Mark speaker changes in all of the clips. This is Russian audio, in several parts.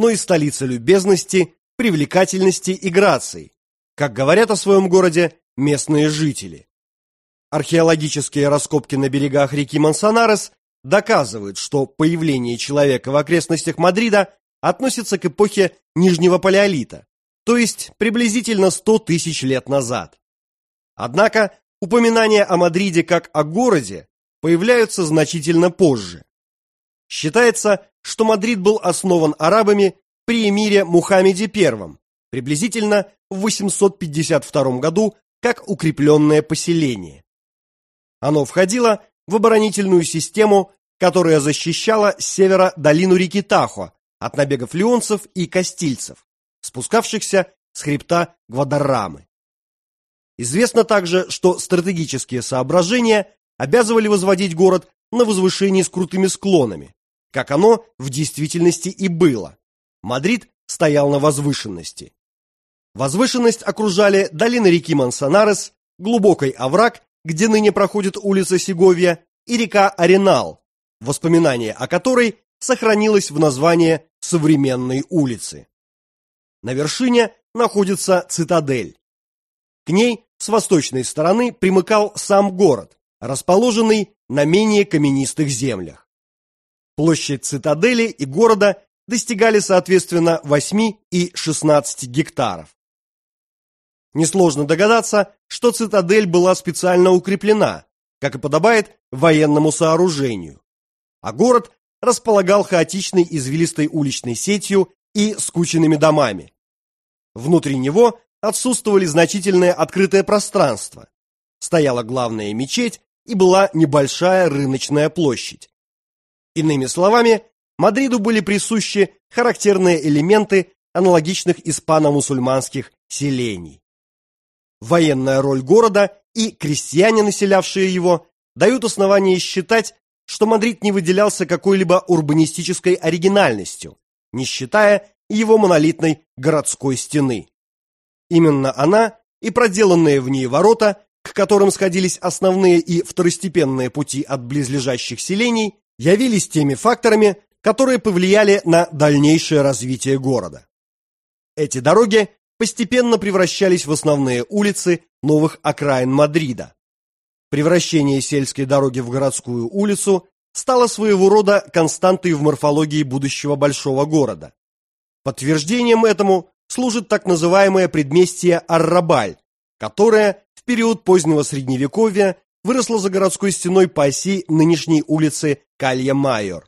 Speaker 1: но и столица любезности, привлекательности и грации, как говорят о своем городе местные жители. Археологические раскопки на берегах реки Мансанарес доказывают, что появление человека в окрестностях Мадрида относится к эпохе Нижнего Палеолита, то есть приблизительно 100 тысяч лет назад. Однако упоминания о Мадриде как о городе появляются значительно позже. Считается, что Мадрид был основан арабами при эмире Мухаммеде I, приблизительно в 852 году, как укрепленное поселение. Оно входило в оборонительную систему, которая защищала с севера долину реки Тахо от набегов леонцев и кастильцев, спускавшихся с хребта Гвадаррамы. Известно также, что стратегические соображения обязывали возводить город на возвышении с крутыми склонами, как оно в действительности и было. Мадрид стоял на возвышенности. Возвышенность окружали долины реки Мансанарес, глубокий овраг, где ныне проходит улица Сеговия, и река Аренал, воспоминание о которой сохранилось в названии современной улицы. На вершине находится цитадель. К ней с восточной стороны примыкал сам город, расположенный на менее каменистых землях. Площадь цитадели и города достигали соответственно 8 и 16 гектаров. Несложно догадаться, что цитадель была специально укреплена, как и подобает военному сооружению, а город располагал хаотичной извилистой уличной сетью и скученными домами. Внутри него отсутствовали значительное открытое пространство, стояла главная мечеть и была небольшая рыночная площадь. Иными словами, Мадриду были присущи характерные элементы аналогичных испано-мусульманских селений. Военная роль города и крестьяне, населявшие его, дают основание считать, что Мадрид не выделялся какой-либо урбанистической оригинальностью, не считая его монолитной городской стены. Именно она и проделанные в ней ворота, к которым сходились основные и второстепенные пути от близлежащих селений, явились теми факторами, которые повлияли на дальнейшее развитие города. Эти дороги постепенно превращались в основные улицы новых окраин Мадрида. Превращение сельской дороги в городскую улицу стало своего рода константой в морфологии будущего большого города. Подтверждением этому служит так называемое предместье Аррабаль, которое в период позднего Средневековья выросло за городской стеной по оси нынешней улицы Калья-Майор.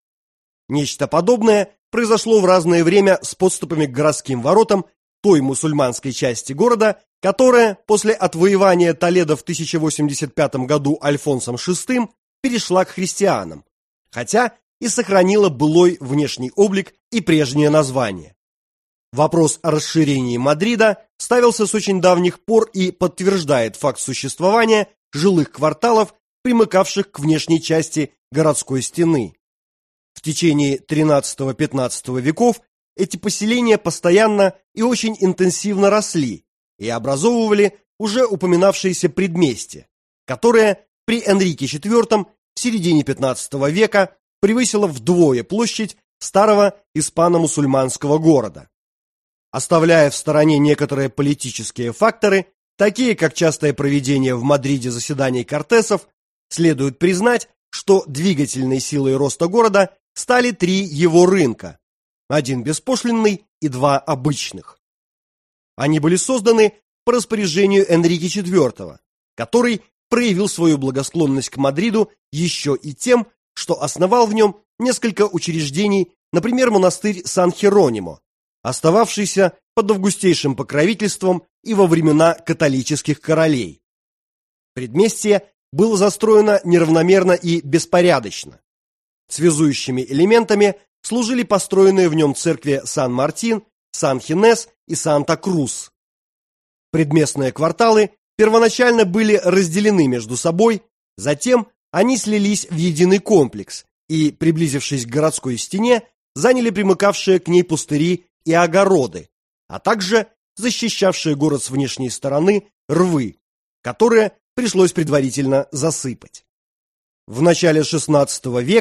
Speaker 1: Нечто подобное произошло в разное время с подступами к городским воротам той мусульманской части города, которая после отвоевания Толедо в 1085 году Альфонсом VI перешла к христианам, хотя и сохранила былой внешний облик и прежнее название. Вопрос о расширении Мадрида ставился с очень давних пор и подтверждает факт существования жилых кварталов, примыкавших к внешней части городской стены. В течение XIII-XV веков эти поселения постоянно и очень интенсивно росли и образовывали уже упоминавшиеся предместья, которое при Энрике IV в середине XV века превысило вдвое площадь старого испано-мусульманского города. Оставляя в стороне некоторые политические факторы, такие как частое проведение в Мадриде заседаний Кортесов, следует признать, что двигательной силой роста города стали 3 его рынка: один беспошлинный и 2 обычных. Они были созданы по распоряжению Энрике IV, который проявил свою благосклонность к Мадриду еще и тем, что основал в нем несколько учреждений, например, монастырь Сан-Херонимо, остававшийся под августейшим покровительством и во времена католических королей. Предместье было застроено неравномерно и беспорядочно. Связующими элементами служили построенные в нем церкви Сан-Мартин, Сан-Хинес и Санта-Крус. Предместные кварталы первоначально были разделены между собой, затем они слились в единый комплекс и, приблизившись к городской стене, заняли примыкавшие к ней пустыри и огороды, а также защищавшие город с внешней стороны рвы, которые пришлось предварительно засыпать. В начале XVI века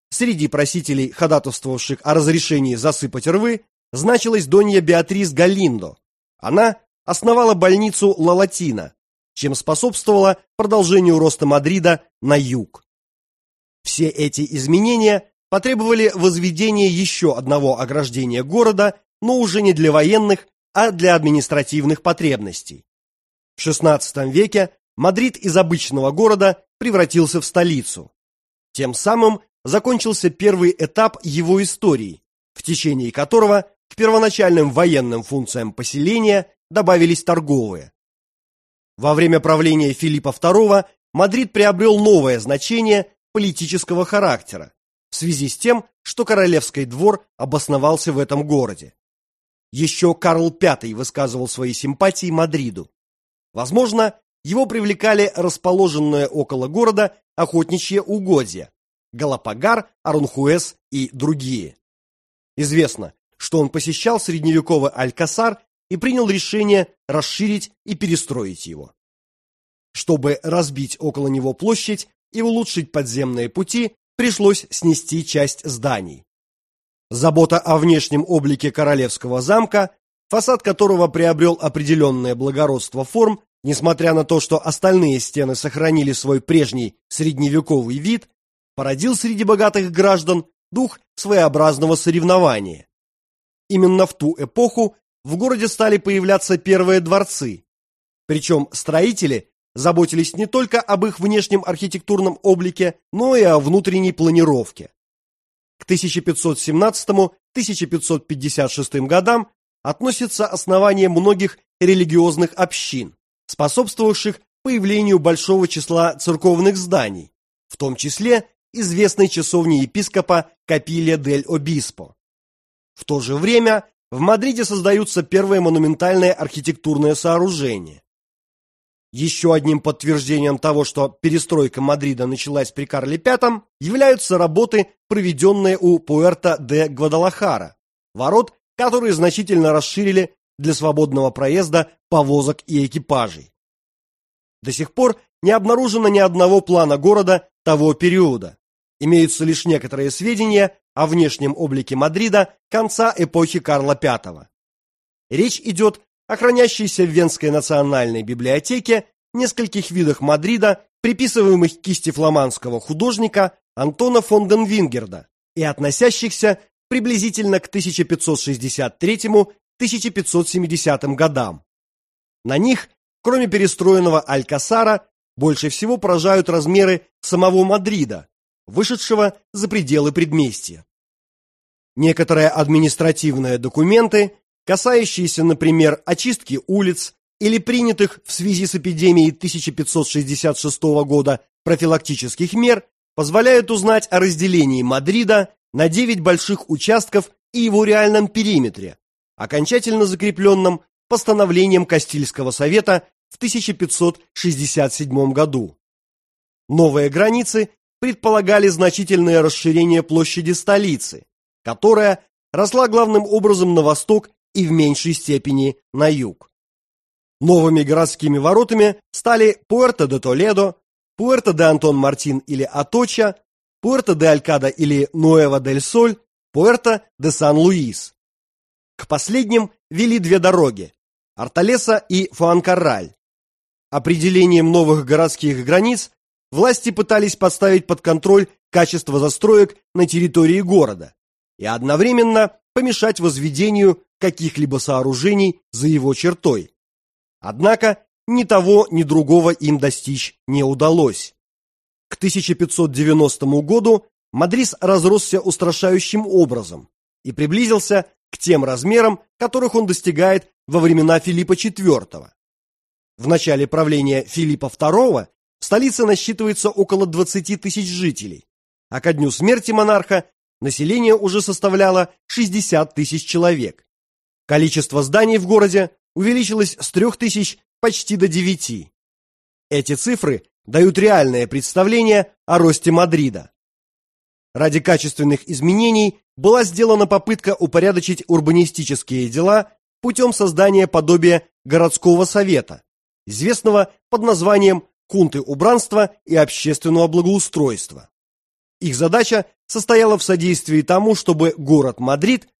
Speaker 1: среди просителей, ходатайствовавших о разрешении засыпать рвы, значилась донья Беатрис Галиндо. Она основала больницу Ла Латина, чем способствовала продолжению роста Мадрида на юг. Все эти изменения потребовали возведения еще одного ограждения города, но уже не для военных, а для административных потребностей. В XVI веке Мадрид из обычного города превратился в столицу. Тем самым закончился первый этап его истории, в течение которого к первоначальным военным функциям поселения добавились торговые. Во время правления Филиппа II Мадрид приобрел новое значение политического характера в связи с тем, что королевский двор обосновался в этом городе. Еще Карл V высказывал свои симпатии Мадриду. Возможно, его привлекали расположенные около города охотничьи угодья – Галапагар, Аранхуэс и другие. Известно, что он посещал средневековый Алькасар и принял решение расширить и перестроить его. Чтобы разбить около него площадь и улучшить подземные пути, пришлось снести часть зданий. Забота о внешнем облике королевского замка, фасад которого приобрел определенное благородство форм, несмотря на то, что остальные стены сохранили свой прежний средневековый вид, породил среди богатых граждан дух своеобразного соревнования. Именно в ту эпоху в городе стали появляться первые дворцы, причем строители заботились не только об их внешнем архитектурном облике, но и о внутренней планировке. К 1517-1556 годам относится основание многих религиозных общин, способствовавших появлению большого числа церковных зданий, в том числе известной часовни епископа Капилья дель Обиспо. В то же время в Мадриде создаются первые монументальные архитектурные сооружения. Еще одним подтверждением того, что перестройка Мадрида началась при Карле V, являются работы, проведенные у Пуэрто-де-Гвадалахара, ворот, которые значительно расширили для свободного проезда повозок и экипажей. До сих пор не обнаружено ни одного плана города того периода. Имеются лишь некоторые сведения о внешнем облике Мадрида конца эпохи Карла V. Речь идет о хранящейся в Венской национальной библиотеке нескольких видах Мадрида, приписываемых кисти фламандского художника Антона фон ден Вингерда и относящихся приблизительно к 1563-1570 годам. На них, кроме перестроенного Алькасара, больше всего поражают размеры самого Мадрида, вышедшего за пределы предместья. Некоторые административные документы, касающиеся, например, очистки улиц или принятых в связи с эпидемией 1566 года профилактических мер, позволяют узнать о разделении Мадрида на 9 больших участков и его реальном периметре, окончательно закрепленном постановлением Кастильского совета в 1567 году. Новые границы предполагали значительное расширение площади столицы, которая росла главным образом на восток и в меньшей степени на юг. Новыми городскими воротами стали Пуэрто-де-Толедо, Пуэрто-де-Антон-Мартин или Аточа, Пуэрто-де-Алькада или Нуэва-дель-Соль, Пуэрто-де-Сан-Луис. К последним вели две дороги – Арталеса и Фуанкарраль. Определением новых городских границ власти пытались поставить под контроль качество застроек на территории города и одновременно помешать возведению каких-либо сооружений за его чертой. Однако ни того, ни другого им достичь не удалось. К 1590 году Мадрид разросся устрашающим образом и приблизился к тем размерам, которых он достигает во времена Филиппа IV. В начале правления Филиппа II в столице насчитывается около 20 тысяч жителей, а ко дню смерти монарха население уже составляло 60 тысяч человек. Количество зданий в городе увеличилось с 3000 почти до 9. Эти цифры дают реальное представление о росте Мадрида. Ради качественных изменений была сделана попытка упорядочить урбанистические дела путем создания подобия городского совета, известного под названием «Хунты убранства и общественного благоустройства». Их задача состояла в содействии тому, чтобы город Мадрид